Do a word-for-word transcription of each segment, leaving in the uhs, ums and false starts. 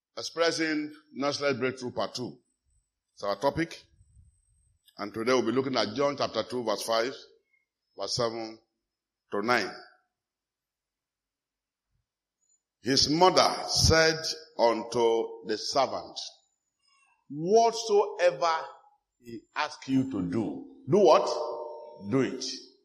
Expressing Nurseless Breakthrough Part two. It's our topic. And today we'll be looking at John chapter two, verse five, verse seven to nine. His mother said unto the servant, whatsoever he asks you to do, do what? Do it.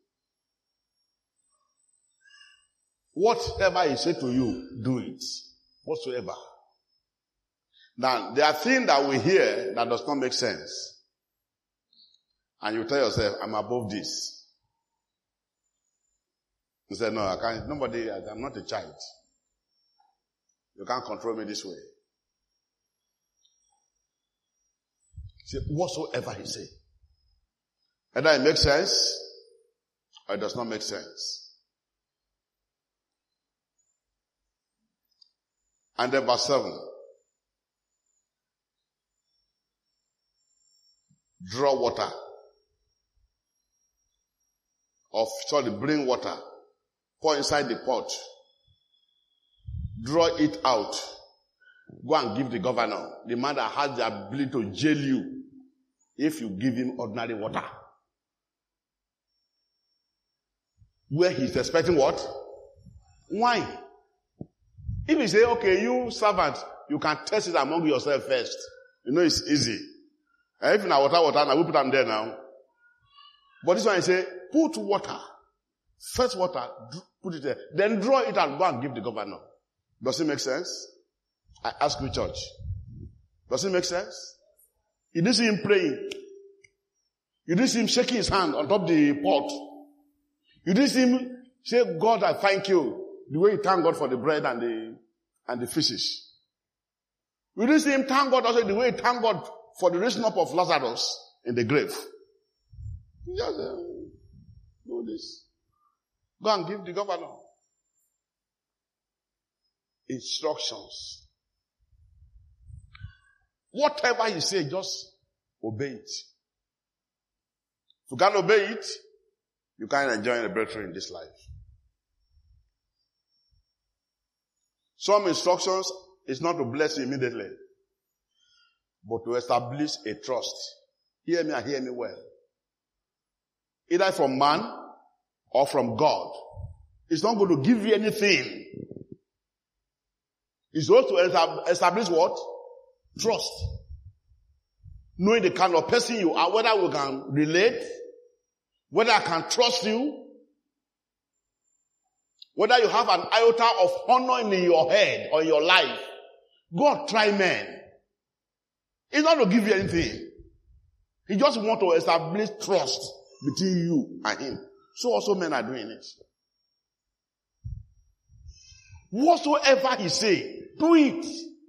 Whatever he said to you, do it. Whatsoever. Now, there are things that we hear that does not make sense. And you tell yourself, I'm above this. You say, no, I can't, nobody, I'm not a child. You can't control me this way. Say, whatsoever he say. Either it makes sense, or it does not make sense. And then verse seven. Draw water. Of, sorry, bring water. Pour inside the pot. Draw it out. Go and give the governor, the man that has the ability to jail you, if you give him ordinary water. Where he's expecting what? Wine. If you say, okay, you servant, you can test it among yourself first. You know it's easy. And if you know water, water, now we put them there now. But this one I say, put water. First water, put it there. Then draw it and go and give the governor. Does it make sense? I ask you, church. Does it make sense? You didn't see him praying. You didn't see him shaking his hand on top of the pot. You didn't see him say, God, I thank you. The way he thanked God for the bread and the, and the fishes. You didn't see him thank God also the way he thanked God for the raising up of Lazarus in the grave. You just uh, do this. Go and give the governor instructions. Whatever he says, just obey it. If you can't obey it, you can't enjoy the breakthrough in this life. Some instructions is not to bless you immediately, but to establish a trust. Hear me and hear me well. Either from man or from God. It's not going to give you anything. It's also to establish what? Trust. Knowing the kind of person you are, whether we can relate, whether I can trust you, whether you have an iota of honor in your head or in your life. God try men. He's not to give you anything. He just wants to establish trust between you and him. So also men are doing it. Whatsoever he say, do it.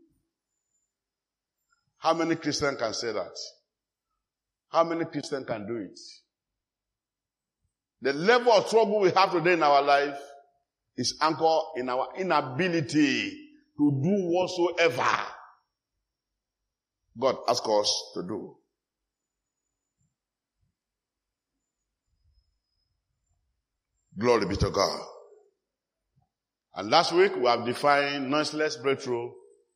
How many Christians can say that? How many Christians can do it? The level of trouble we have today in our life is anchored in our inability to do whatsoever God asks us to do. Glory be to God. And last week we have defined noiseless breakthrough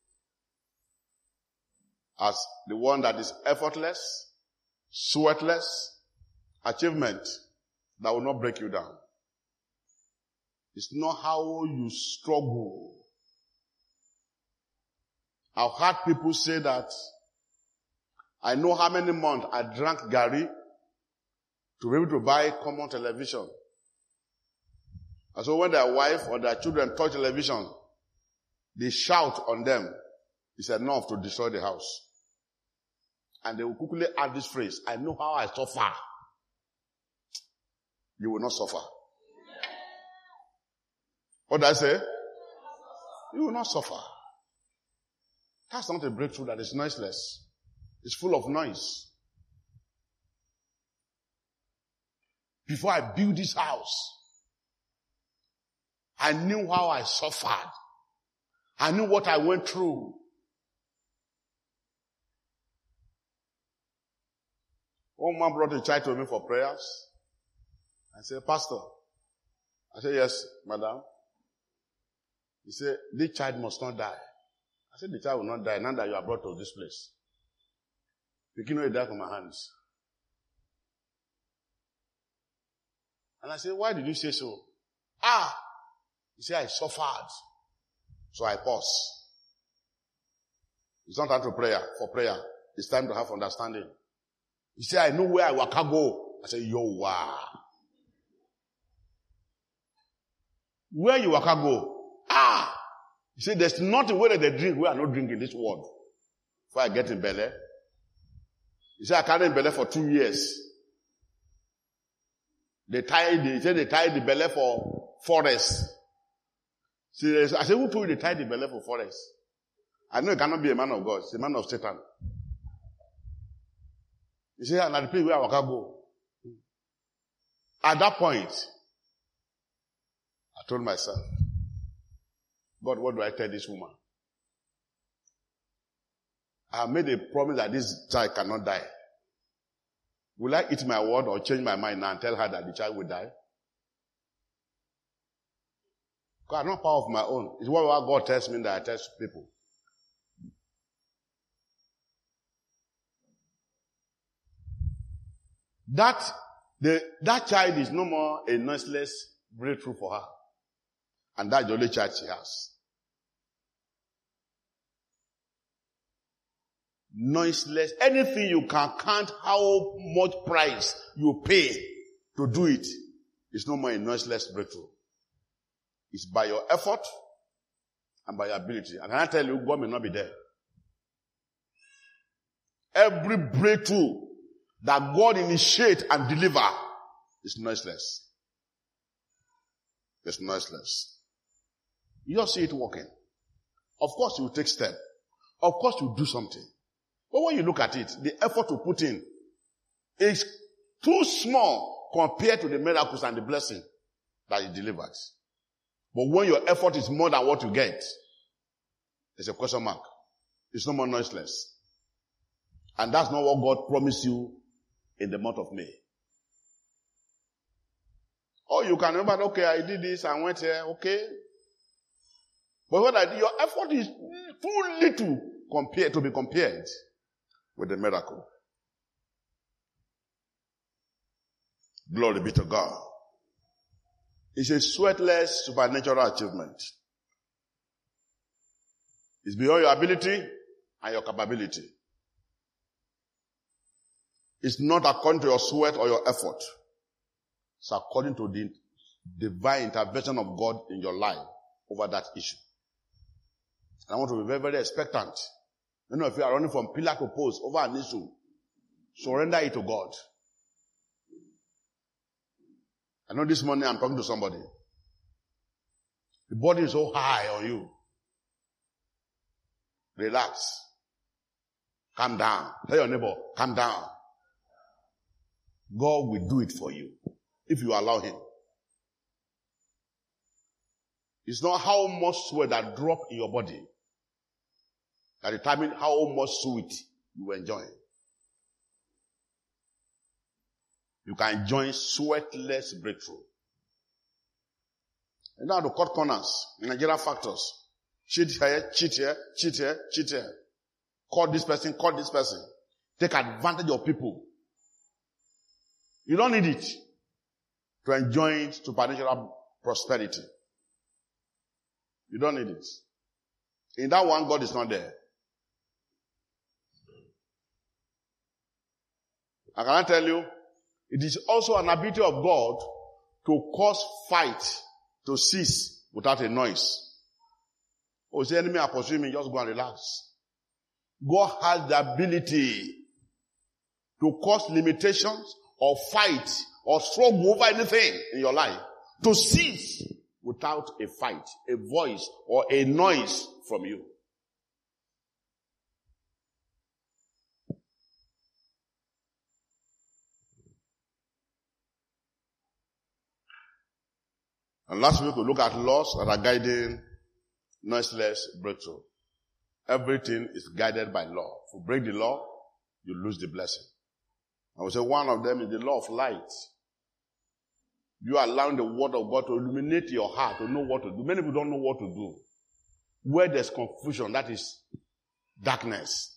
as the one that is effortless, sweatless achievement that will not break you down. It's not how you struggle. I've heard people say that I know how many months I drank Gary to be able to buy common television. And so when their wife or their children touch television, they shout on them. It's enough to destroy the house. And they will quickly add this phrase, I know how I suffer. You will not suffer. What did I say? You will not suffer. That's not a breakthrough that is noiseless. It's full of noise. Before I built this house, I knew how I suffered. I knew what I went through. One man brought a child to me for prayers. I said, Pastor. I said, yes, madam. He said, this child must not die. I said, the child will not die now that you are brought to this place. The kid will die from my hands. And I said, why did you say so? Ah! He said, I suffered. So I pause. It's not time to prayer, for prayer. It's time to have understanding. He said, I know where I waka go. I said, yo, wow. Where you waka go? Ah! He said, there's nothing where they drink where I not drink in this world. Before I get in Bele. He said, I carried in Bele for two years. They tied, they said they tied the Bele for forest. See, I said, who told you they tied the Bele for forest? I know it cannot be a man of God. It's a man of Satan. He said, and at the place where I can go. At that point, I told myself, God, what do I tell this woman? I have made a promise that this child cannot die. Will I eat my word or change my mind now and tell her that the child will die? Because I'm not power of my own. It's what God tells me that I tell people. That, the, that child is no more a noiseless breakthrough for her. And that's the only child she has. Noiseless. Anything you can count how much price you pay to do it is no more a noiseless breakthrough. It's by your effort and by your ability. And I tell you, God may not be there. Every breakthrough that God initiate and deliver is noiseless. It's noiseless. You just see it working. Of course you will take step. Of course you will do something. But when you look at it, the effort to put in is too small compared to the miracles and the blessing that it delivers. But when your effort is more than what you get, there's a question mark. It's no more noiseless. And that's not what God promised you in the month of May. Oh, you can remember, okay, I did this, I went here, okay. But what I did, your effort is too little compared to be compared with the miracle. Glory be to God. It's a sweatless supernatural achievement. It's beyond your ability and your capability. It's not according to your sweat or your effort. It's according to the divine intervention of God in your life over that issue. And I want to be very, very expectant. You know, if you are running from pillar to post over an issue, surrender it to God. I know this morning I'm talking to somebody. The body is so high on you. Relax. Calm down. Tell your neighbor, calm down. God will do it for you if you allow him. It's not how much sweat that drop in your body that determines how much sweet you enjoy. You can enjoy sweatless breakthrough. And now to cut corners, Nigerian factors. Cheat here, cheat here, cheat here, cheat here. Call this person, call this person. Take advantage of people. You don't need it to enjoy supernatural prosperity. You don't need it. In that one, God is not there. I cannot tell you, it is also an ability of God to cause fight to cease without a noise. Oh, the enemy are pursuing me, just go and relax. God has the ability to cause limitations or fight or struggle over anything in your life to cease without a fight, a voice, or a noise from you. And last week we look at laws that are guiding noiseless breakthrough. Everything is guided by law. If you break the law, you lose the blessing. I would say one of them is the law of light. You are allowing the word of God to illuminate your heart to know what to do. Many people don't know what to do. Where there's confusion, that is darkness.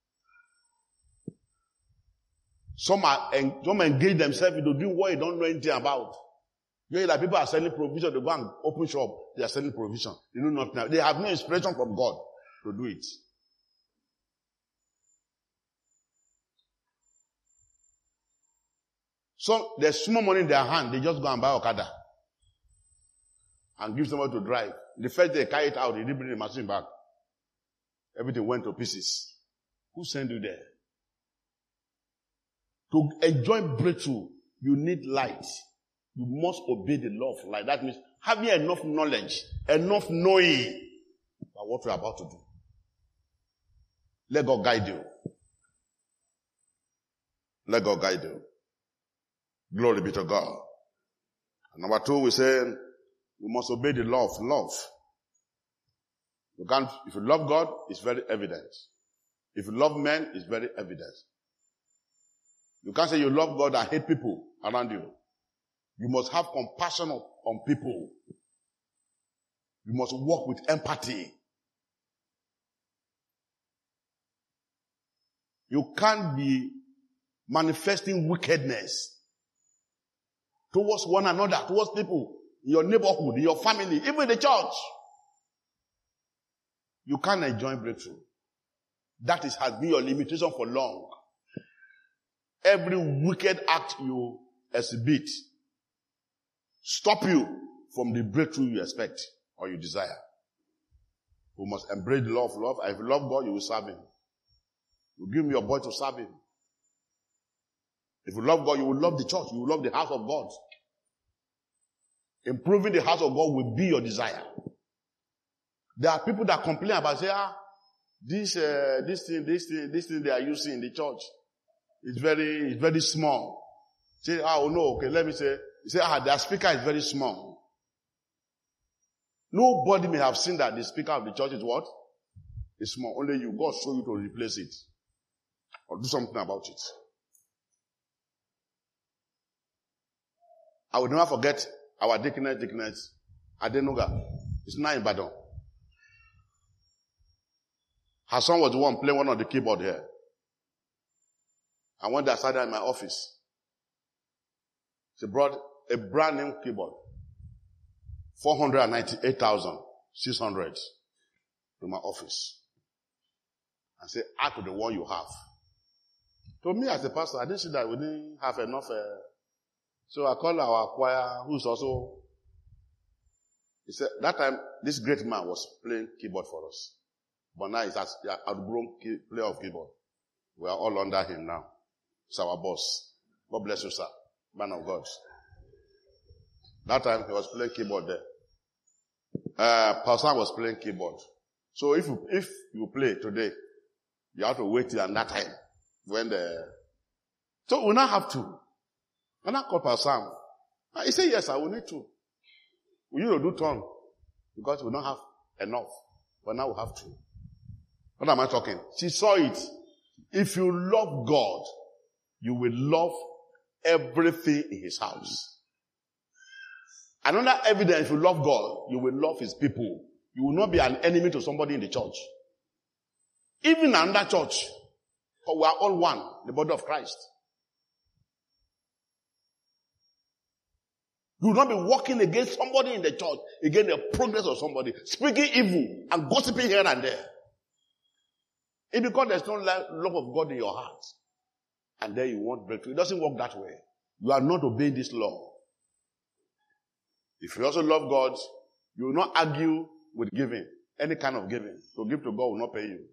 Some are some engage themselves into doing what you don't know anything about. You know that people are selling provision, they go and open shop, they are selling provision. They know nothing. They have no inspiration from God to do it. So there's small money in their hand, they just go and buy Okada and give someone to drive. The first day they carry it out, they didn't bring the machine back. Everything went to pieces. Who sent you there? To enjoy breakthrough, you need light. You must obey the law of light. That means having enough knowledge, enough knowing about what we're about to do. Let God guide you. Let God guide you. Glory be to God. And number two, we say, you must obey the law of love. You can't, if you love God, it's very evident. If you love men, it's very evident. You can't say you love God and hate people around you. You must have compassion on people. You must walk with empathy. You can't be manifesting wickedness towards one another, towards people, in your neighborhood, in your family, even in the church. You can't enjoy breakthrough. That is, has been your limitation for long. Every wicked act you exhibit stop you from the breakthrough you expect or you desire. You must embrace the law of love. And if you love God, you will serve Him. You give me your boy to serve Him. If you love God, you will love the church. You will love the house of God. Improving the house of God will be your desire. There are people that complain about, say, ah, this, uh, this thing, this thing, this thing they are using in the church is very, it's very small. Say, ah, oh no, okay, let me say, say, ah, their speaker is very small. Nobody may have seen that the speaker of the church is what? It's small. Only you, God show you to replace it. Or do something about it. I will never forget our deaconess, deaconess, Adenuga. It's now in Badon. Her son was the one playing one of the keyboard here. And when they sat in my office, she brought a brand new keyboard. four hundred ninety-eight thousand six hundred to my office. And said, add to the one you have. To me as a pastor, I didn't see that we didn't have enough. Uh, so I called our choir, who's also, he said, that time, this great man was playing keyboard for us. But now he's an outgrown key, player of keyboard. We are all under him now. He's our boss. God bless you, sir. Man of God. That time he was playing keyboard there. Uh, Pastor was playing keyboard. So if you, if you play today, you have to wait till that time. When the, so we now have to. And I called Pastor Sam. He said, yes, I will need to. We need to do turn. Because we don't have enough. But now we have to. What am I talking? She saw it. If you love God, you will love everything in His house. Another evidence, if you love God, you will love His people. You will not be an enemy to somebody in the church. Even another church. But we are all one, the body of Christ. You will not be walking against somebody in the church, against the progress of somebody, speaking evil and gossiping here and there. It's because there's no love of God in your heart. And then you want breakthrough. It doesn't work that way. You are not obeying this law. If you also love God, you will not argue with giving. Any kind of giving. To give to God will not pay you.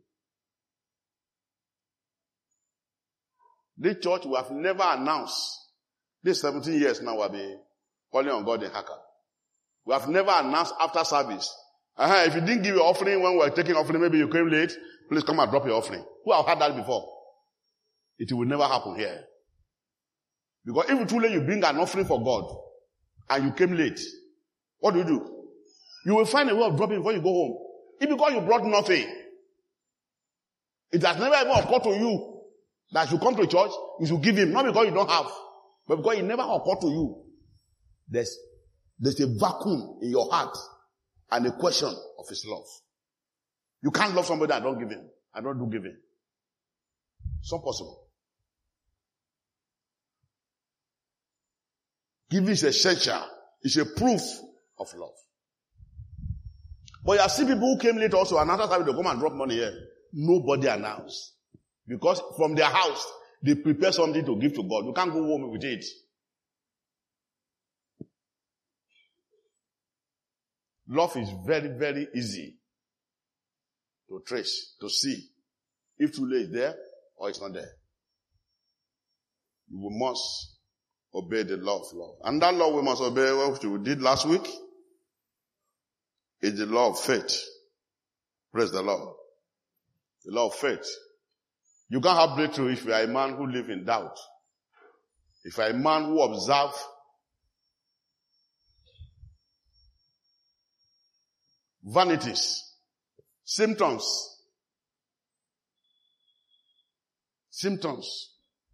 This church we have never announced. This seventeen years now we'll be calling on God in Haka. We have never announced after service. Uh-huh, if you didn't give your offering when we were taking offering, maybe you came late, please come and drop your offering. Who have had that before? It will never happen here. Because if truly you bring an offering for God, and you came late, what do you do? You will find a way of dropping before you go home. If because you brought nothing, it has never even occurred to you that you come to church, you should give Him, not because you don't have, but because it never occurred to you. There's, there's a vacuum in your heart and a question of His love. You can't love somebody and don't give him. And don't do giving. It's not possible. Giving is essential. It's a proof of love. But you see people who came late also, and after time they come and drop money here. Nobody announced. Because from their house, they prepare something to give to God. You can't go home with it. Love is very, very easy to trace, to see if truly it's there or it's not there. You must obey the law of love. And that law we must obey, what we did last week, is the law of faith. Praise the Lord. The law of faith. You can't have breakthrough if you are a man who lives in doubt. If you are a man who observes vanities, symptoms, symptoms.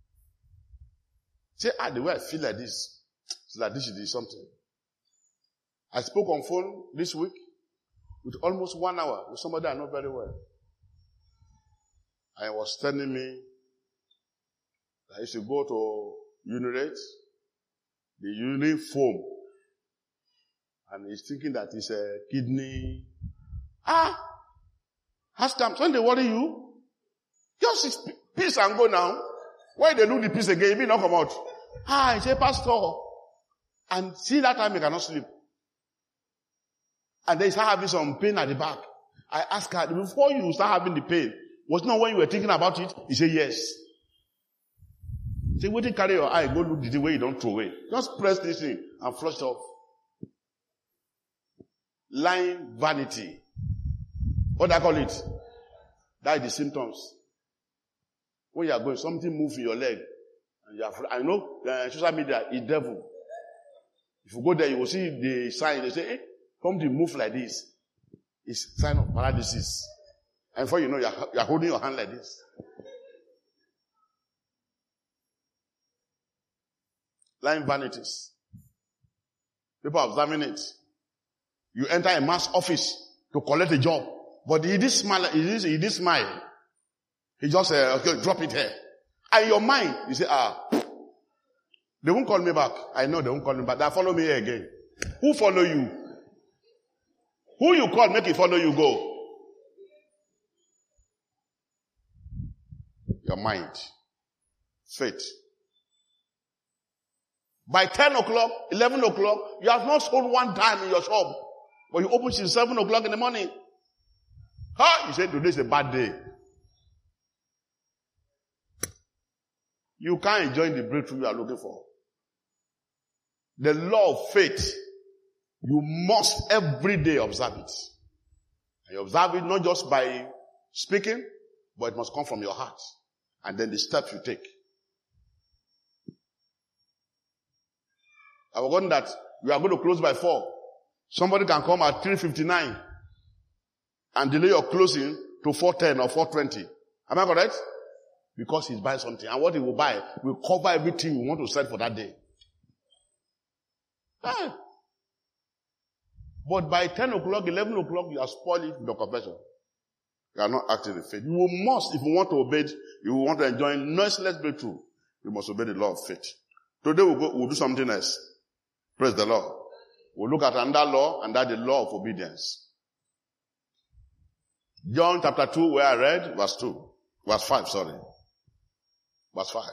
Say, ah, the way I feel like this, it's like this is something. I spoke on phone this week with almost one hour with somebody I know very well. And he was telling me that I used to go to urinate, the urine foam, and he's thinking that it's a kidney. Ah! Ask them, when they worry you, just peace and go now. Why they do the peace again? If you not come out. Ah, he said, Pastor. And see that time he cannot sleep. And then he start having some pain at the back. I asked her, before you start having the pain, was it not when you were thinking about it? He said, yes. He said, wait till carry your eye, go look the way you don't throw away. Just press this thing and flush it off. Lying vanity. What do I call it? That is the symptoms. When you are going, something moves in your leg. And you are, I know uh, social media is devil. If you go there, you will see the sign. They say, hey, something move like this. It's sign of paralysis. And before you know, you are, you are holding your hand like this. Lying vanities. People are observing it. You enter a man's office to collect a job. But he did smile, he did, he did smile. He just said, uh, okay, drop it here. And your mind, you say, ah, they won't call me back. I know they won't call me back. They follow me here again. Who follow you? Who you call, make it follow you go. Your mind. Faith. By ten o'clock, eleven o'clock, you have not sold one dime in your shop. But you open till seven o'clock in the morning. Huh? You say today is a bad day. You can't enjoy the breakthrough you are looking for. The law of faith, you must every day observe it. And you observe it not just by speaking, but it must come from your heart. And then the steps you take. I've forgotten that we are going to close by four. Somebody can come at three fifty-nine and delay your closing to four ten or four twenty. Am I correct? Because he's buying something. And what he will buy will cover everything you want to sell for that day. Ah. But by ten o'clock, eleven o'clock, you are spoiling your confession. You are not acting in faith. You must, if you want to obey it, you want to enjoy noiseless breakthrough, you must obey the law of faith. Today we'll, go, we'll do something else. Praise the Lord. We'll look at another law, and that's the law of obedience. John chapter two, where I read, verse two. Verse five, sorry. Verse five.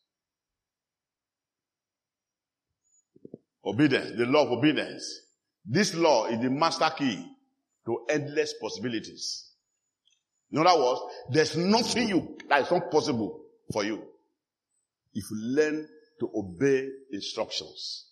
Obedience, the law of obedience. This law is the master key to endless possibilities. In other words, there's nothing you that is not possible for you if you learn to obey instructions.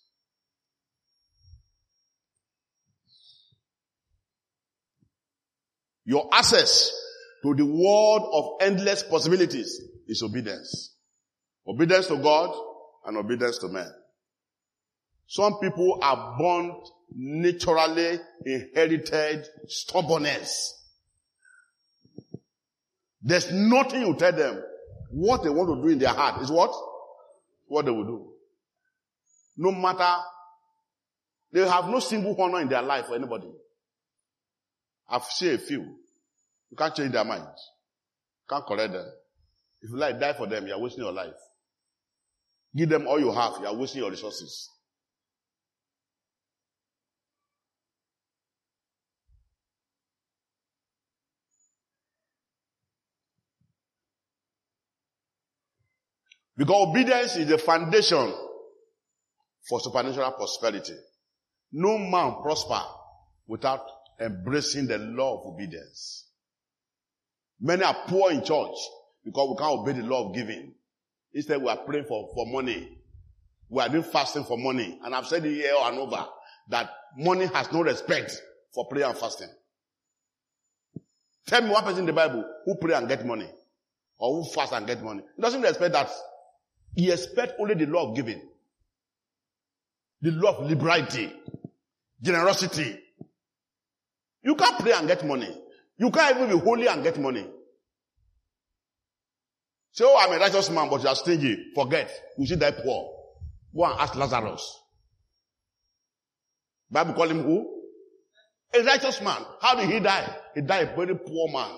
Your access to the world of endless possibilities is obedience. Obedience to God and obedience to men. Some people are born naturally inherited stubbornness. There's nothing you tell them. What they want to do in their heart is what? What they will do. No matter, they have no single honor in their life for anybody. I've seen a few. You can't change their minds. You can't correct them. If you like, die for them, you are wasting your life. Give them all you have, you are wasting your resources. Because obedience is the foundation for supernatural prosperity. No man prosper without embracing the law of obedience. Many are poor in church because we can't obey the law of giving. Instead, we are praying for, for money. We are doing fasting for money. And I've said it here and over that money has no respect for prayer and fasting. Tell me one person in the Bible who pray and get money, or who fast and get money. He doesn't respect that. He expects only the law of giving, the law of liberality, generosity. You can't pray and get money. You can't even be holy and get money. Say, oh, I'm a righteous man, but you are stingy. Forget. You should die poor. Go and ask Lazarus. Bible call him who? A righteous man. How did he die? He died a very poor man.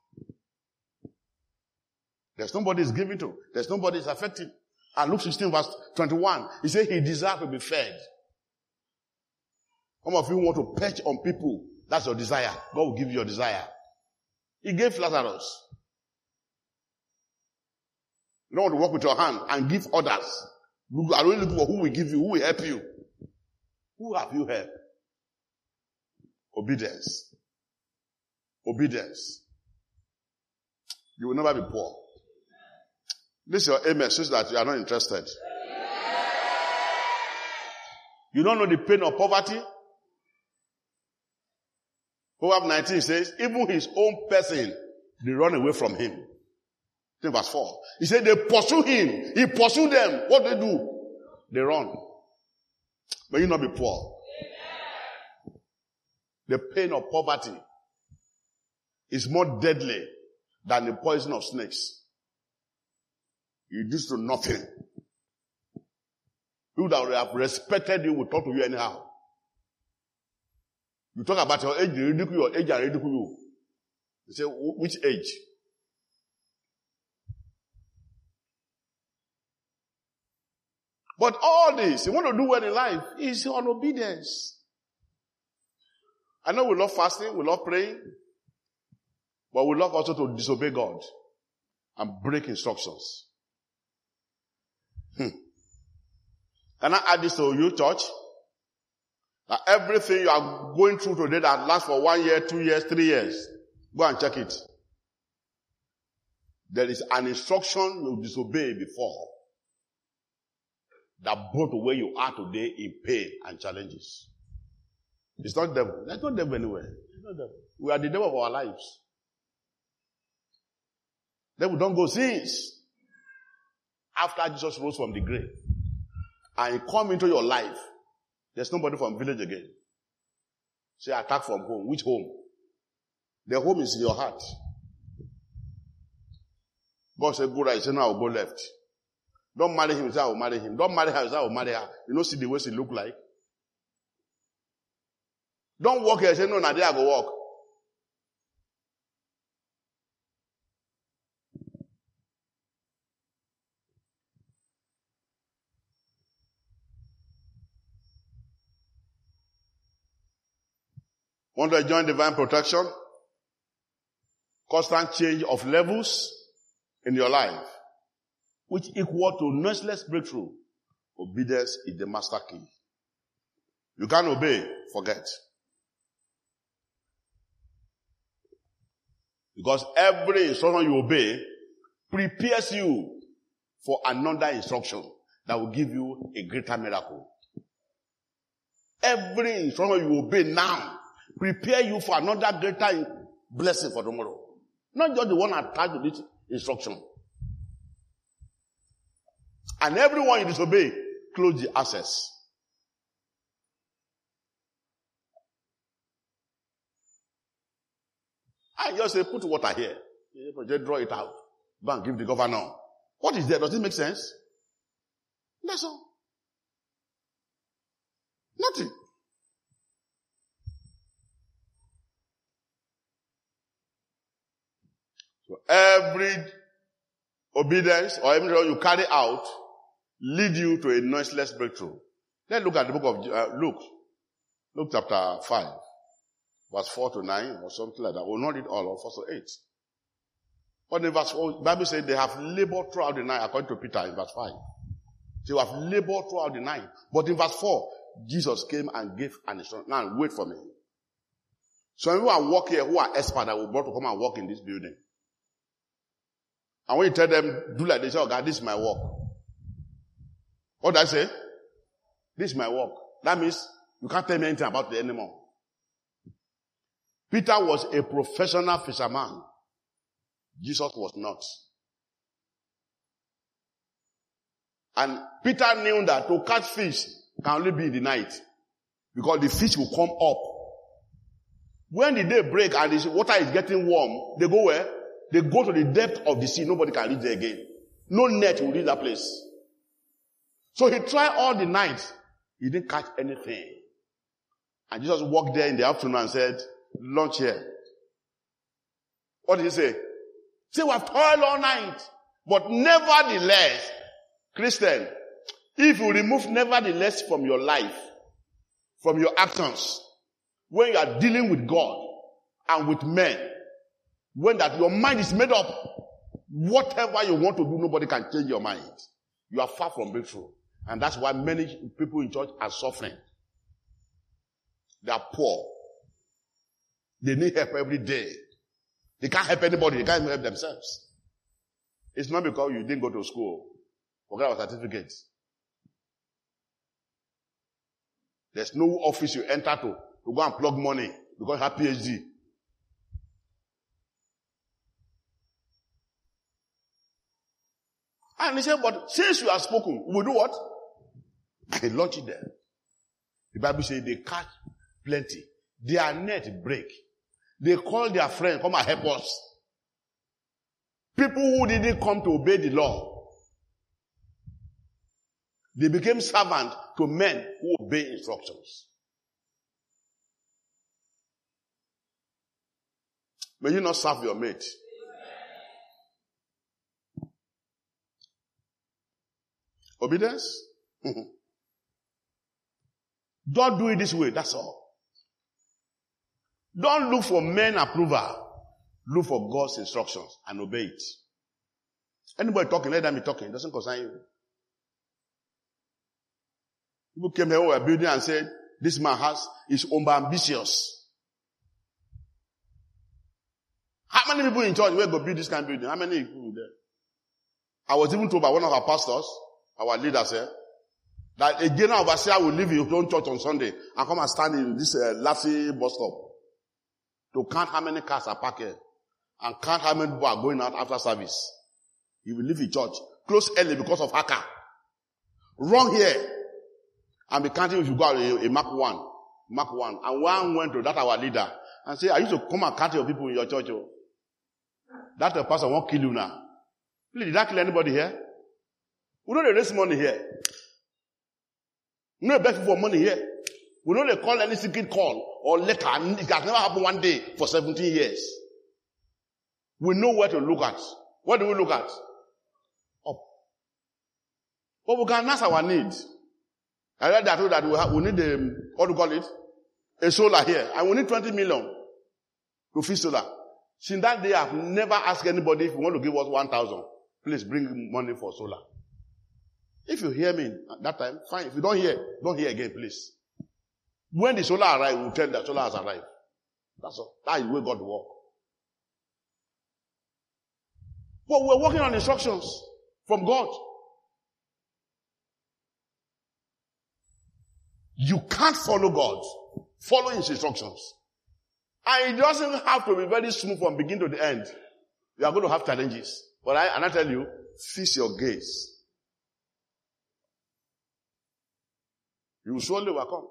There's nobody is giving to. There's nobody is affecting. And Luke sixteen verse twenty-one, he said he deserves to be fed. Some of you want to perch on people. That's your desire. God will give you your desire. He gave Lazarus. You don't want to work with your hand and give others. You are only looking for who will give you, who will help you. Who have you helped? Obedience. Obedience. You will never be poor. This is your amen, so that you are not interested. You don't know the pain of poverty? Proverbs nineteen says, even his own person, they run away from him. Verse four. He said they pursue him. He pursue them. What do they do? They run. May you not be poor. The pain of poverty is more deadly than the poison of snakes. You do to nothing. People that would have respected you will talk to you anyhow. You talk about your age, they ridicule your age and ridicule you. They say, which age? But all this, you want to do well in life, is on obedience. I know we love fasting, we love praying, but we love also to disobey God and break instructions. Hmm. Can I add this to you, church? That everything you are going through today that lasts for one year, two years, three years, go and check it. There is an instruction you disobey before that brought to where you are today in pain and challenges. It's not devil. There's no devil anywhere. It's not devil. We are the devil of our lives. Devil don't go since after Jesus rose from the grave and he come into your life. There's nobody from village again. Say attack from home. Which home? The home is in your heart. God said go right. He said no, I will go left. Don't marry him. He said I will marry him. Don't marry her. He said I will marry her. You know, see the way she look like. Don't walk here. Say no, now there I go walk. Want to enjoy divine protection? Constant change of levels in your life, which equal to noiseless breakthrough. Obedience is the master key. You can't obey, forget. Because every instruction you obey prepares you for another instruction that will give you a greater miracle. Every instruction you obey now prepare you for another greater blessing for tomorrow. Not just the one attached to this instruction. And everyone you disobey, close the access. I just say, put water here. Just draw it out. Go and give the governor. What is there? Does it make sense? That's all. Nothing. So every obedience or everything you carry out lead you to a noiseless breakthrough. Let's look at the book of uh, Luke. Luke chapter five, verse four to nine or something like that. We'll not read all of four to eight. But in verse four, the Bible says they have labored throughout the night, according to Peter in verse five. They have labored throughout the night. But in verse four, Jesus came and gave an instruction. Now wait for me. Some people are work here who are experts that will brought to come and work in this building. And when you tell them, do like this, oh God, this is my work. What do I say? This is my work. That means you can't tell me anything about it anymore. Peter was a professional fisherman. Jesus was not. And Peter knew that to catch fish can only be in the night. Because the fish will come up. When the day break and the water is getting warm, they go where? They go to the depth of the sea. Nobody can reach there again. No net will reach that place. So he tried all the night. He didn't catch anything. And Jesus walked there in the afternoon and said, lunch here. What did he say? Say, we have toiled all night. But nevertheless, Christian, if you remove nevertheless from your life, from your actions, when you are dealing with God and with men, when that your mind is made up, whatever you want to do, nobody can change your mind. You are far from breakthrough. And that's why many people in church are suffering. They are poor. They need help every day. They can't help anybody. They can't help themselves. It's not because you didn't go to school or get a certificate. There's no office you enter to to go and plug money because you have P H D. And he said, but since you have spoken, we will do what? They launch it there. The Bible says they catch plenty. Their net break. They call their friends, come and help us. People who didn't come to obey the law. They became servants to men who obey instructions. May you not serve your mate. Obedience? Don't do it this way, that's all. Don't look for men approval. Look for God's instructions and obey it. Anybody talking, let them be talking. It doesn't concern you. People came here who were building and said, this man has is overambitious. How many people in church will go build this kind of building? How many people there? I was even told by one of our pastors, our leader said, that a general overseer will leave his own church on Sunday and come and stand in this uh, Lassie bus stop to count how many cars are parked here and count how many people are going out after service. He will leave his church, close early because of hacker. Run here and be counting if you got a, a Mark one. Mark one. And one went to that our leader and said, I used to come and count your people in your church. Oh. That uh, pastor won't kill you now. Please, did that kill anybody here? We know they raise money here. We know they beg for money here. We know they call any secret call or letter. And it has never happened one day for seventeen years. We know where to look at. What do we look at? Up. But we can ask our needs. I read that that we, have, we need a, what do you call it? A solar here. And we need twenty million to fix solar. Since that day, I've never asked anybody if you want to give us one thousand. Please bring money for solar. If you hear me at that time, fine. If you don't hear, don't hear again, please. When the solar arrives, we'll tell that solar has arrived. That's all. That is where God works. But we're working on instructions from God. You can't follow God. Follow His instructions. And it doesn't have to be very smooth from beginning to the end. You are going to have challenges. But I, and I tell you, fix your gaze. You will surely overcome.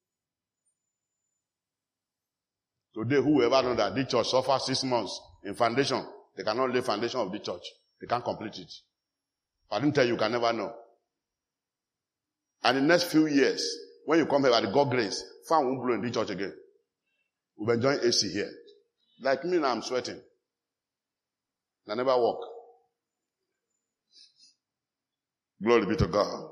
Today, whoever knows that this church suffers six months in foundation, they cannot lay foundation of the church. They can't complete it. I didn't tell you, you can never know. And in the next few years, when you come here by the God grace, fan won't blow in the church again. We'll be enjoying A C here. Like me now, I'm sweating. They never work. Glory be to God.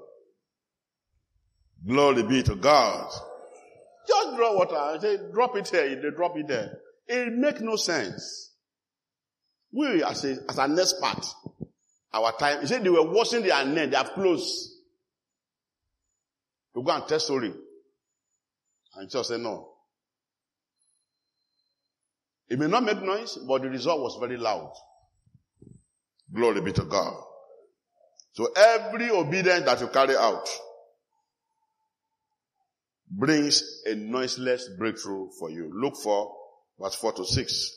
Glory be to God. Just draw water and say, drop it here. They drop it there. It makes no sense. We, as, a, as an expert, our time, he said they were washing their net, their clothes. To go and tell story. And Jesus said, no. It may not make noise, but the result was very loud. Glory be to God. So every obedience that you carry out brings a noiseless breakthrough for you. Look for verse four to six.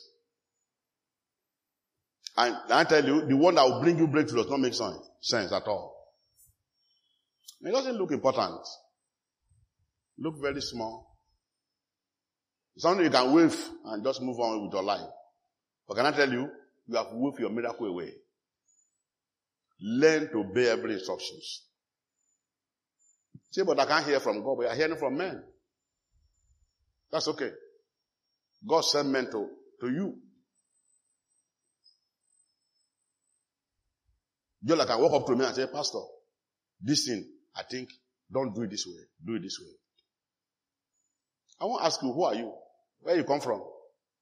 And I tell you, the one that will bring you breakthrough does not make sense, sense at all. It doesn't look important. Look very small. Something you can wave and just move on with your life. But can I tell you, you have waved your miracle away. Learn to obey every instructions. Say, but I can't hear from God, but you're hearing from men. That's okay. God sent men to, to you. Just like I walk up to me and say, Pastor, this thing, I think, don't do it this way. Do it this way. I want to ask you, who are you? Where you come from?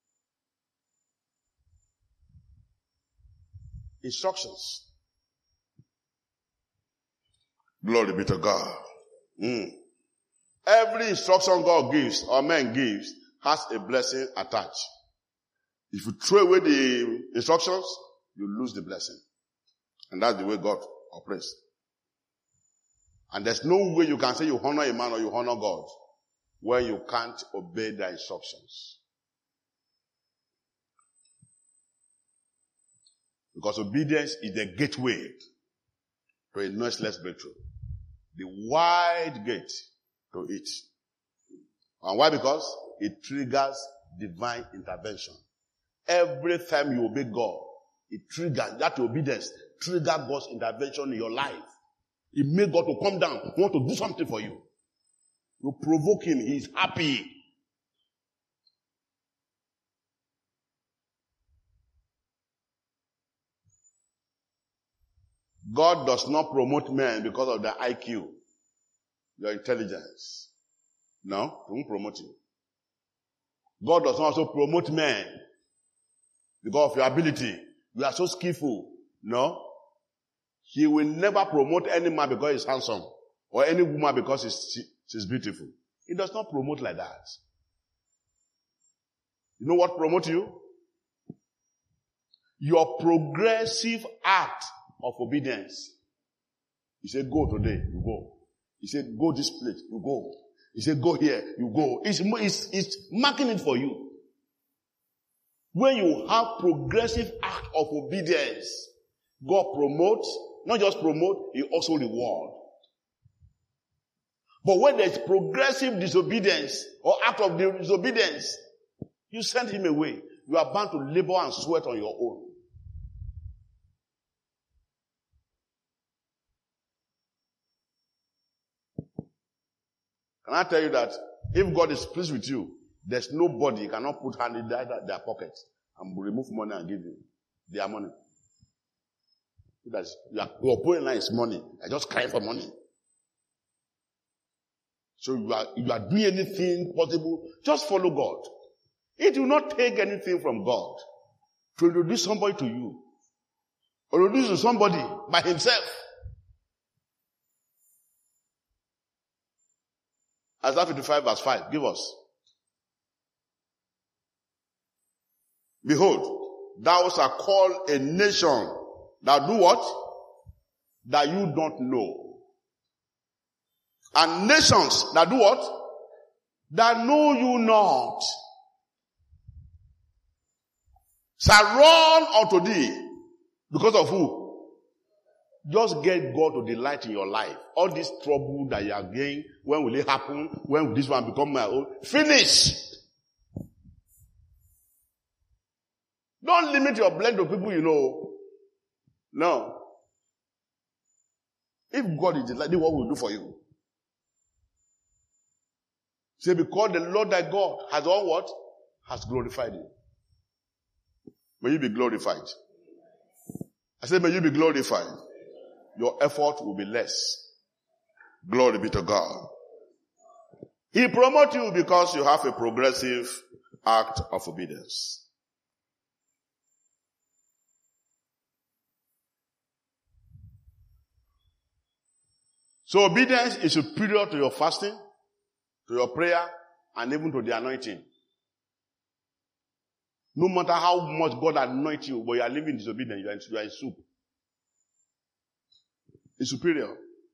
Instructions. Glory be to God. Mm. Every instruction God gives or man gives has a blessing attached. If you throw away the instructions, you lose the blessing. And that's the way God operates. And there's no way you can say you honor a man or you honor God when you can't obey the instructions. Because obedience is the gateway to a noiseless breakthrough. The wide gate to it. And why? Because it triggers divine intervention. Every time you obey God, it triggers, that obedience triggers God's intervention in your life. It makes God to come down, want to do something for you. You provoke him, he's happy. God does not promote men because of their I Q, your intelligence. No, he won't promote you. God does not also promote men because of your ability. You are so skillful. No. He will never promote any man because he's handsome or any woman because she's, she's beautiful. He does not promote like that. You know what promotes you? Your progressive act of obedience. He said, go today, you go. He said, go this place, you go. He said, go here, you go. It's, it's, it's marking it for you. When you have progressive act of obedience, God promotes, not just promote, he also reward. But when there's progressive disobedience or act of disobedience, you send him away. You are bound to labor and sweat on your own. Can I tell you that if God is pleased with you, there's nobody you cannot put hand in their, their pockets and remove money and give you their money. That's, you are, your point line is money. I just cry for money. So you are, you are doing anything possible, just follow God. It will not take anything from God to introduce somebody to you. Or introduce to somebody by himself. Isaiah fifty-five verse five, give us. Behold, thou shalt call a nation that do what? That you don't know. And nations that do what? That know you not. Shall run unto thee. Because of who? Just get God to delight in your life. All this trouble that you are getting, when will it happen? When will this one become my own? Finish. Don't limit your blessing to people you know. No. If God is delighted, what will he do for you? Say, because the Lord thy God has all what? Has glorified you. May you be glorified. I said, may you be glorified. Your effort will be less. Glory be to God. He promotes you because you have a progressive act of obedience. So obedience is superior to your fasting, to your prayer, and even to the anointing. No matter how much God anoints you, but you are living disobedient, you are in, you are in soup. It's superior.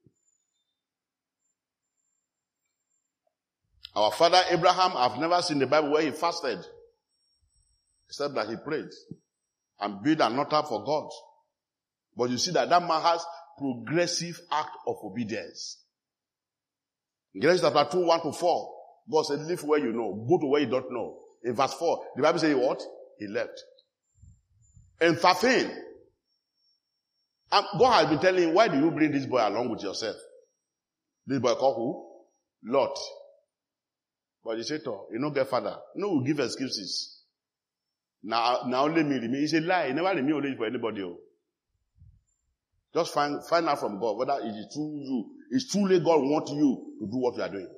Our father Abraham, I've never seen the Bible where he fasted, except that he prayed and built an altar for God. But you see that that man has progressive act of obedience. In Genesis chapter two, one to four, God said, live where you know, go to where you don't know. In verse four, the Bible says what? He left. In thirteen, um, God has been telling him, why do you bring this boy along with yourself? This boy called who? Lot. But he said, oh, you don't get father. No, we'll give excuses. Now, now only me remain. He said, lie. He never remain only for anybody. Oh. Just find, find out from God whether it is true you, it's truly God wants you to do what you are doing.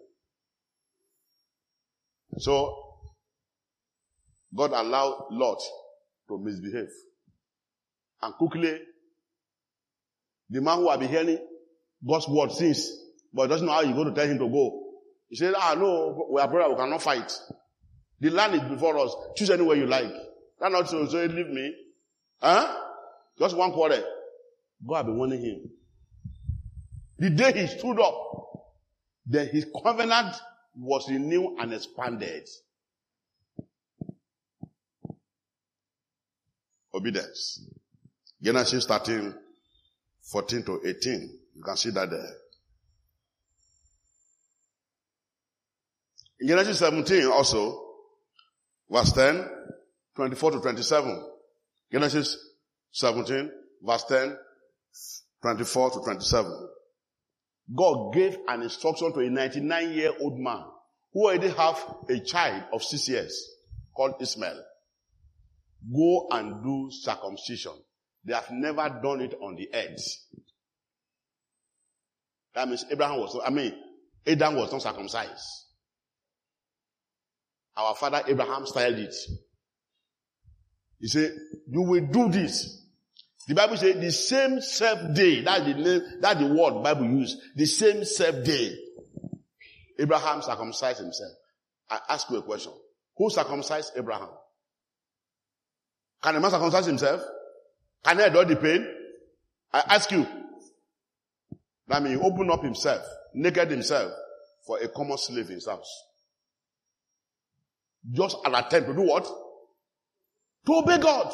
So, God allowed Lot to misbehave. And quickly, the man who had been hearing God's word since, but doesn't know how you're going to tell him to go. He said, ah, no, we are brother, we cannot fight. The land is before us. Choose anywhere you like. That's not so, so leave me. Huh? Just one quarter. God had been warning him. The day he stood up, then his covenant was renewed and expanded. Obedience. Genesis thirteen, fourteen to eighteen. You can see that there. In Genesis seventeen also, verse ten, twenty-four to twenty-seven. Genesis seventeen, verse ten, twenty-four to twenty-seven. God gave an instruction to a ninety-nine-year-old man who already have a child of six years called Ishmael. Go and do circumcision. They have never done it on the earth. That means Abraham was, I mean, Adam was not circumcised. Our father Abraham styled it. He said, you will do this. The Bible says the same self day, that's the name, that's the word Bible used, the same self day, Abraham circumcised himself. I ask you a question. Who circumcised Abraham? Can a man circumcise himself? Can he endure the pain? I ask you. That means he opened up himself, naked himself, for a common slave in his house. Just an attempt to do what? To obey God.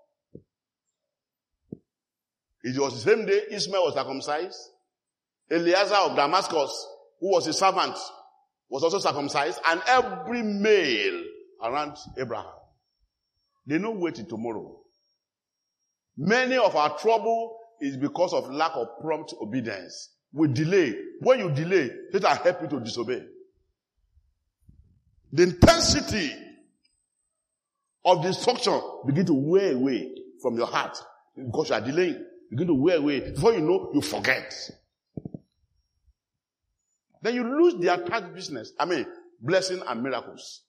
It was the same day Ishmael was circumcised. Eliezer of Damascus, who was a servant, was also circumcised. And every male around Abraham. They don't wait till tomorrow. Many of our trouble is because of lack of prompt obedience. We delay. When you delay, it will help you to disobey. The intensity of the instruction begin to wear away from your heart because you are delaying. Begin to wear away. Before you know, you forget. Then you lose the attached business. I mean, blessing and miracles.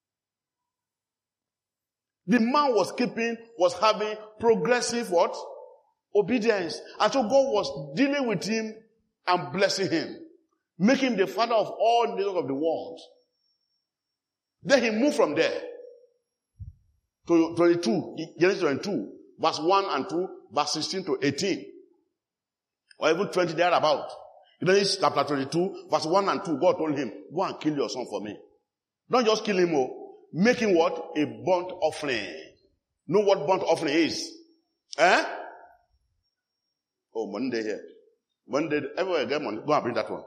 The man was keeping, was having progressive what? Obedience. And so God was dealing with him and blessing him. Making him the father of all nations of the world. Then he moved from there to twenty-two, Genesis twenty-two, verse one and two, verse sixteen to eighteen. Or even twenty thereabout. Genesis chapter twenty-two, verse one and two, God told him, go and kill your son for me. Don't just kill him, oh. Make him what? A burnt offering. Know what burnt offering is? Eh? Oh, Monday here. Monday, everywhere I get money, go and bring that one.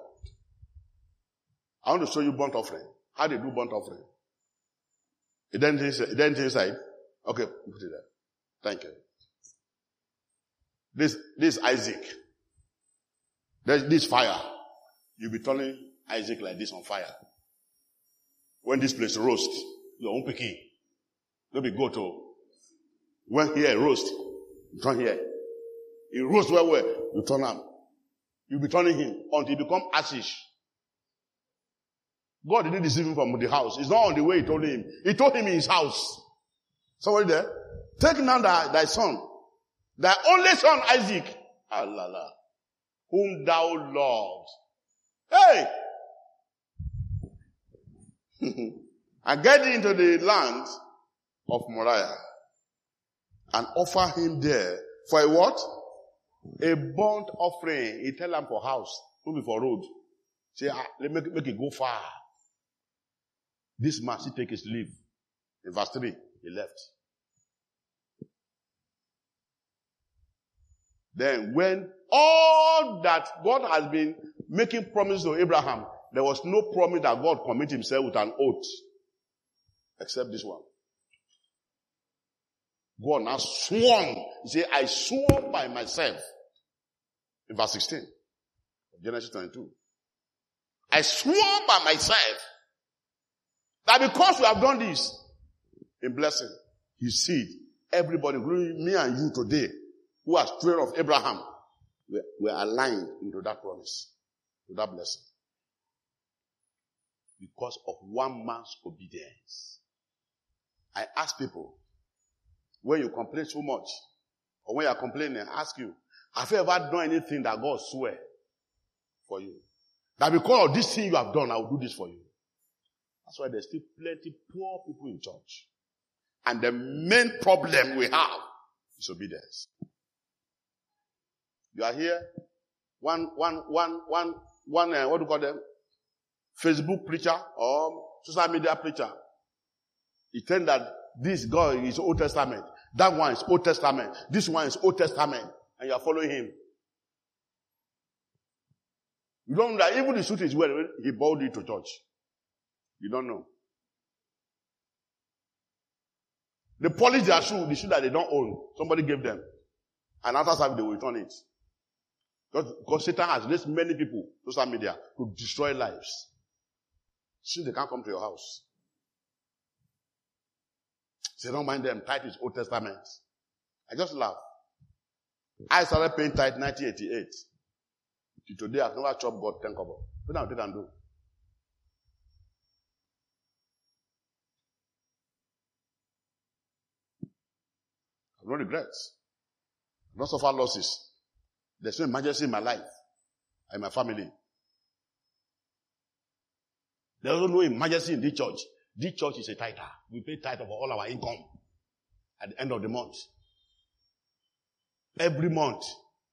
I want to show you burnt offering. How they do burnt offering. It then inside. Okay, put it there. Thank you. This, this is Isaac. There's this fire. You'll be turning Isaac like this on fire. When this place roasts, your own picking. Don't be go to. When here roast, turn here. He rose well, well. You turn him. You'll be turning him until he become ashish. God didn't deceive him from the house. It's not on the way he told him. He told him in his house. Somebody there? Take now thy, thy son, thy only son Isaac, ah, la, la, whom thou loved. Hey! And get into the land of Moriah and offer him there for a what? A burnt offering. He tell them for house, not be for road. Say, ah, let me make, make it go far. This man, he take his leave. In verse three, he left. Then when all that God has been making promises to Abraham, there was no promise that God commit himself with an oath. Except this one. God now sworn. He said, I swore by myself. In verse sixteen. Genesis twenty-two. I swore by myself that because we have done this in blessing, his seed, everybody, including me and you today, who are children of Abraham, were, were aligned into that promise, to that blessing. Because of one man's obedience. I ask people, when you complain so much, or when you are complaining, I ask you, have you ever done anything that God swear for you? That because of this thing you have done, I will do this for you. That's why there's still plenty poor people in church. And the main problem we have is obedience. You are here, one, one, one, one, one, uh, what do you call them? Facebook preacher or social media preacher. He tell that this God is Old Testament. That one is Old Testament. This one is Old Testament. And you are following him. You don't know that even the suit is well, he bowed it to church. You don't know. They polish their shoe, the shoe that they don't own. Somebody gave them. And after service, they will return it. Because, because Satan has raised many people, social media, to destroy lives. Since they can't come to your house. Say, don't mind them. Tithe is Old Testament. I just laugh. I started paying tithe in nineteen eighty-eight. Till today, I've never chopped God ten kobo. What do I take and do? I have no regrets. I don't suffer losses. There's no emergency in my life and my family. There's also no emergency in this church. This church is a tither. We pay tithe of all our income at the end of the month. Every month.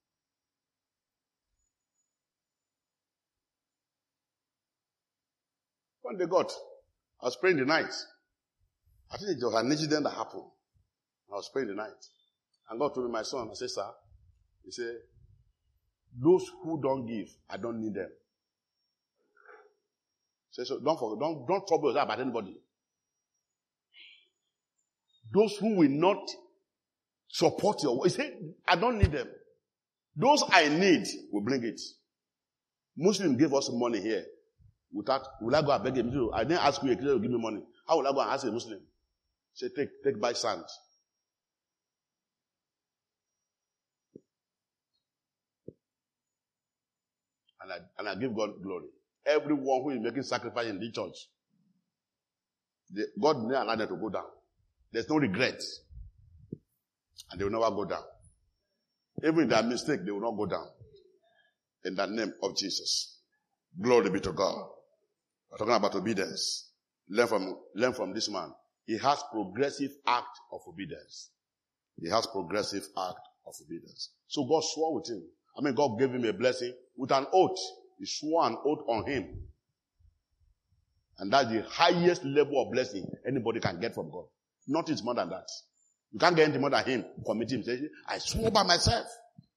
When they got, I was praying the night. I think it was an incident that happened. I was praying the night. And God told me, my son, I said, sir, he said, those who don't give, I don't need them. Say, so don't forget, don't, don't trouble yourself about anybody. Those who will not support your, he said, I don't need them. Those I need will bring it. Muslim gave us money here. Without, will I go and beg him? I didn't ask you a Christian to give me money. How will I go and ask a Muslim? Say, take, take by sand. And I, and I give God glory. Everyone who is making sacrifice in the church, the, God will not allow them to go down. There's no regret. And they will never go down. Even in their mistake, they will not go down. In the name of Jesus. Glory be to God. We're talking about obedience. Learn from, learn from this man. He has progressive act of obedience. He has progressive act of obedience. So God swore with him. I mean, God gave him a blessing with an oath. He swore an oath on him. And that's the highest level of blessing anybody can get from God. Nothing is more than that. You can't get anything more than him. Commit him. Say, I swore by myself.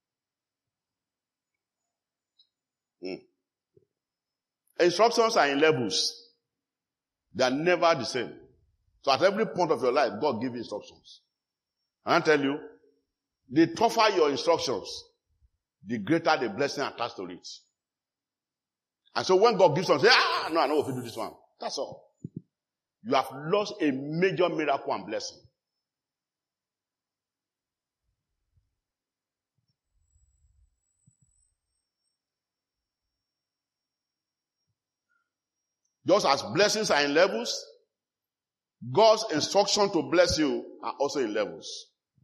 Hmm. Instructions are in levels. They are never the same. So at every point of your life, God gives you instructions. And I tell you, the tougher your instructions, the greater the blessing attached to it. And so when God gives something, say, ah, no, I know if you do this one. That's all. You have lost a major miracle and blessing. Just as blessings are in levels, God's instruction to bless you are also in levels.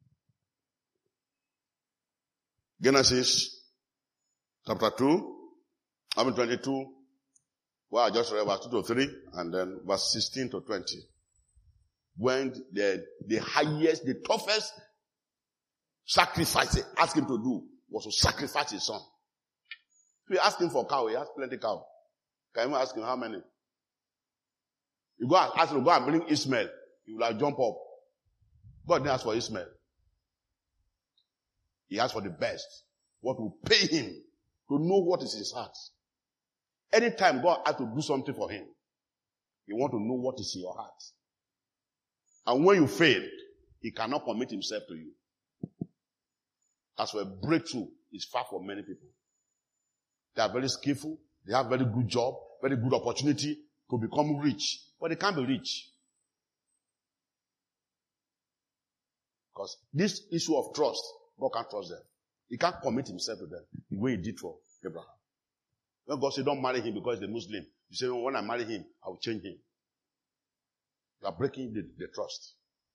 Genesis chapter two, I mean twenty-two, well, I just read verse two to three, and then verse sixteen to twenty. When the, the highest, the toughest sacrifice they asked him to do was to sacrifice his son. If you ask him for cow, he has plenty cow. Can you ask him how many? You go and ask him to go and bring Ishmael, he will like jump up. God didn't ask for Ishmael. He asked for the best. What will pay him to know what is his heart. Anytime God has to do something for him, he wants to know what is in your heart. And when you fail, he cannot commit himself to you. As for a breakthrough, it's far from many people. They are very skillful. They have very good job, very good opportunity to become rich. But they can't be rich. Because this issue of trust, God can't trust them. He can't commit himself to them the way he did for Abraham. When God said, don't marry him because he's a Muslim, you say, when I marry him, I will change him. You are breaking the, the trust.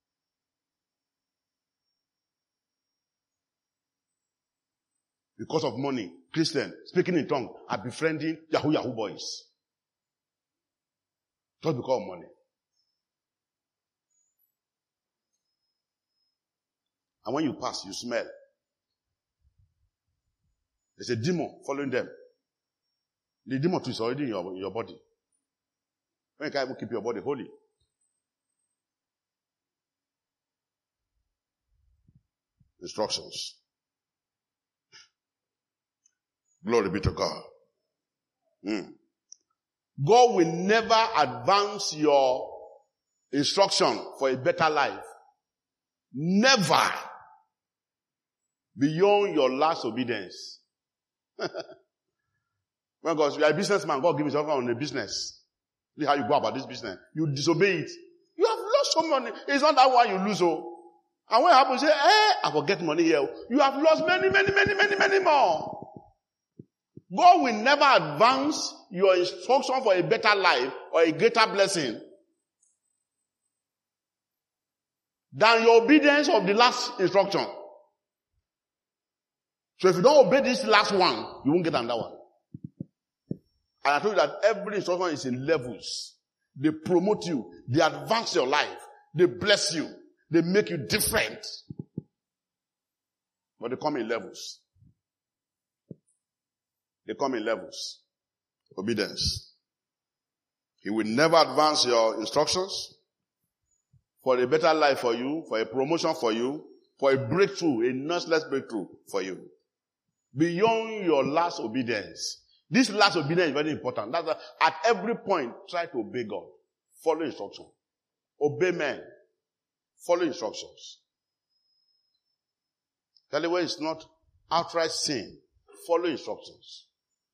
Because of money, Christian, speaking in tongues, are befriending Yahoo Yahoo boys. Just because of money. And when you pass, you smell. There's a demon following them. The demon too is already in your, in your body. When you can't even keep your body holy. Instructions. Glory be to God. Mm. God will never advance your instruction for a better life. Never. Beyond your last obedience. When God, you are a businessman, God gives you something on the business. See how you go about this business. You disobey it. You have lost some money. It's not that one you lose. Oh. And when it happens, you say, eh, I will get money here. You have lost many, many, many, many, many more. God will never advance your instruction for a better life or a greater blessing than your obedience of the last instruction. So if you don't obey this last one, you won't get another one. And I told you that every instruction is in levels. They promote you. They advance your life. They bless you. They make you different. But they come in levels. They come in levels. Obedience. He will never advance your instructions for a better life for you, for a promotion for you, for a breakthrough, a nonsense breakthrough for you. Beyond your last obedience. This last obedience is very important. That's why at every point, try to obey God. Follow instruction. Obey men. Follow instructions. Tell you where it's not outright sin. Follow instructions.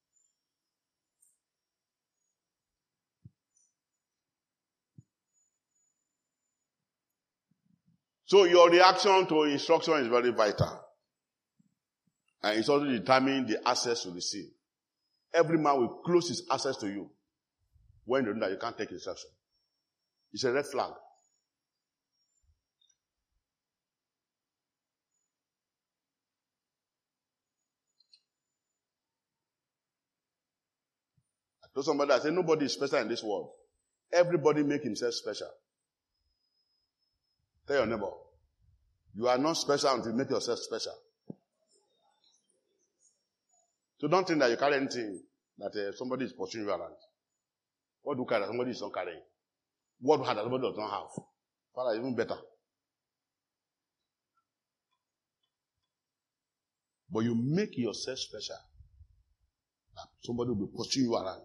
So your reaction to instruction is very vital. And it's also determining the access you receive. Every man will close his access to you when you know that you can't take instruction. It's a red flag. I told somebody, I said, nobody is special in this world. Everybody make himself special. Tell your neighbor, you are not special until you make yourself special. So don't think that you carry anything that uh, somebody is pursuing you around. What do you carry that somebody is not carrying? What do you have that somebody does not have? Father, even better. But you make yourself special. Somebody will be pursuing you around.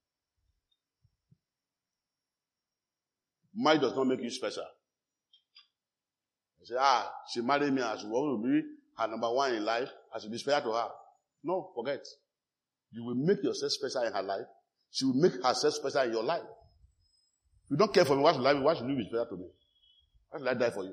Marriage does not make you special. You say, ah, she married me as well to be her number one in life. I should be special to her. No, forget. You will make yourself special in her life. She will make herself special in your life. If you don't care for me, why should I be, why should you be special to me? Why should I die for you?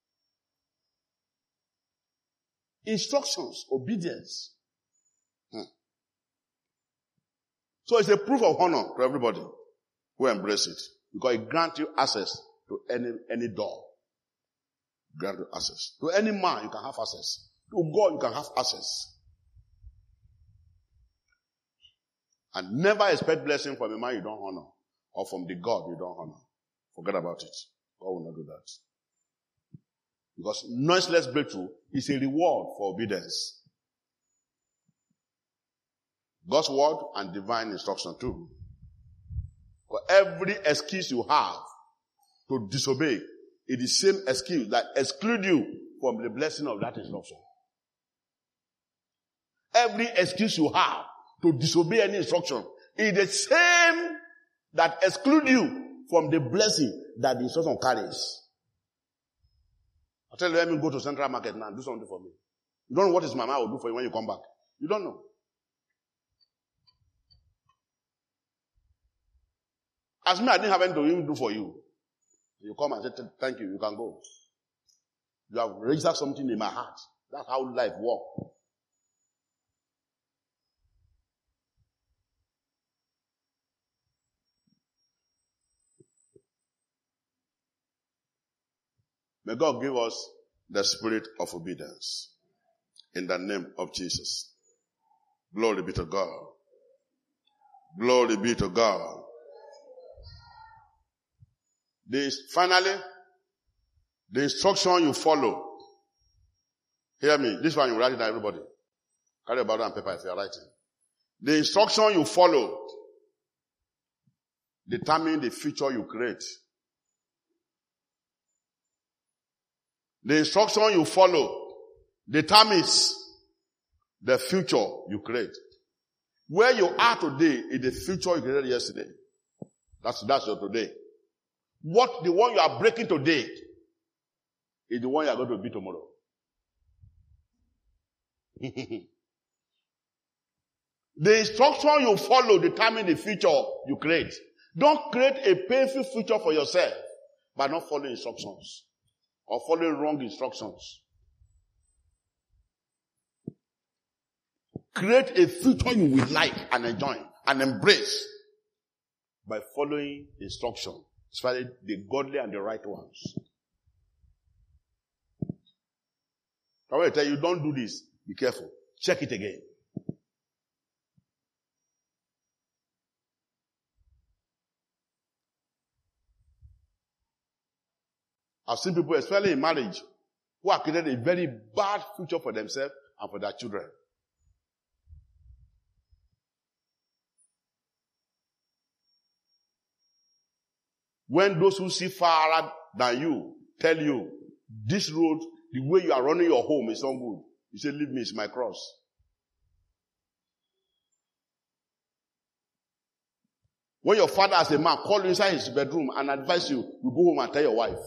Instructions, obedience. Hmm. So it's a proof of honor to everybody. who embrace it. Because it grants you access to any, any door. Grant you access. To any man, you can have access. To God, you can have access. And never expect blessing from a man you don't honor. Or from the God you don't honor. Forget about it. God will not do that. Because noiseless breakthrough is a reward for obedience. God's word and divine instruction too. For every excuse you have to disobey is the same excuse that exclude you from the blessing of that instruction. Every excuse you have to disobey any instruction is the same that exclude you from the blessing that the instruction carries. I tell you, let me go to Central Market now and do something for me. You don't know what his mama will do for you when you come back. You don't know. As me, I didn't have anything to even do for you. You come and say, thank you, you can go. You have registered something in my heart. That's how life works. May God give us the spirit of obedience. In the name of Jesus. Glory be to God. Glory be to God. This, finally, the instruction you follow. Hear me. This one you write it down, everybody. Carry a Bible and paper if you are writing. The instruction you follow determine the future you create. The instruction you follow determines the future you create. Where you are today is the future you created yesterday. That's, that's your today. What the one you are breaking today is the one you are going to be tomorrow. The instruction you follow determines the future you create. Don't create a painful future for yourself by not following instructions or following wrong instructions. Create a future you will like and enjoy and embrace by following instruction, especially the godly and the right ones. I want to tell you, don't do this. Be careful. Check it again. I've seen people, especially in marriage, who have created a very bad future for themselves and for their children. When those who see farther than you tell you, this road, the way you are running your home is not good. You say, leave me, it's my cross. When your father as a man call you inside his bedroom and advise you, you go home and tell your wife.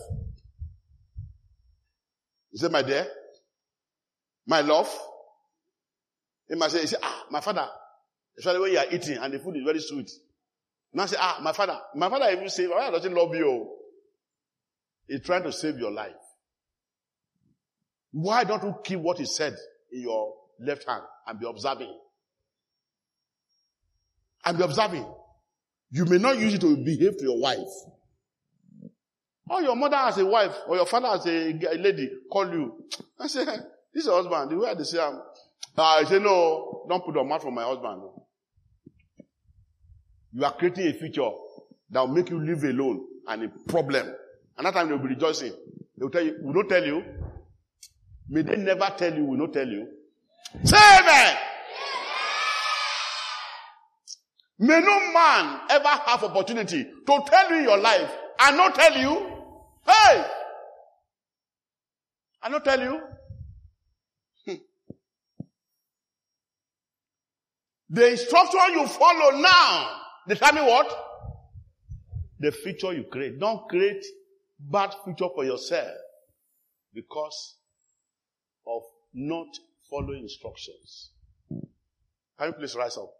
You say, my dear, my love. He might say, he say, ah, my father, especially when you are eating and the food is very sweet. Now say, ah, my father, my father even say, my father doesn't love you. He's trying to save your life. Why don't you keep what he said in your left hand and be observing? And be observing. You may not use it to behave to your wife. Or your mother as a wife, or your father as a lady call you. I say, this is your husband. The way they say, um, I say, no, don't put your mouth on my husband. You are creating a future that will make you live alone and a problem. And that time they will be rejoicing. They will tell you, we don't tell you. May they never tell you, we don't tell you. Say amen. May no man ever have opportunity to tell you your life and not tell you. Hey! I not tell you. Hmm. The instruction you follow now determine what? The future you create. Don't create bad future for yourself because of not following instructions. Can you please rise up?